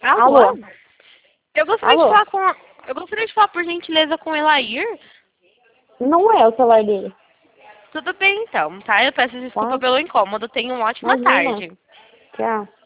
Alô? Eu gostaria de Alô? falar Eu gostaria de falar por gentileza com o Elair. Não é o celular dele. Tudo bem então, tá? Eu peço desculpa Tá? pelo incômodo. Tenha uma ótima Imagina. tarde. Tchau.